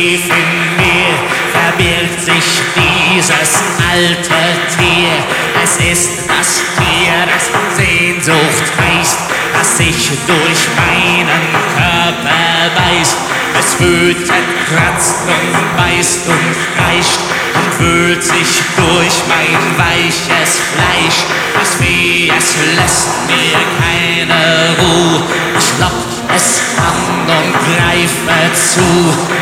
Tief in mir verbirgt sich dieses alte Tier. Es ist das Tier, das Sehnsucht heißt, das sich durch meinen Körper beißt. Es wütet, kratzt und beißt und kreischt und wühlt sich durch mein weiches Fleisch. Das Vieh, es lässt mir keine Ruhe. Ich lock es an und greife zu.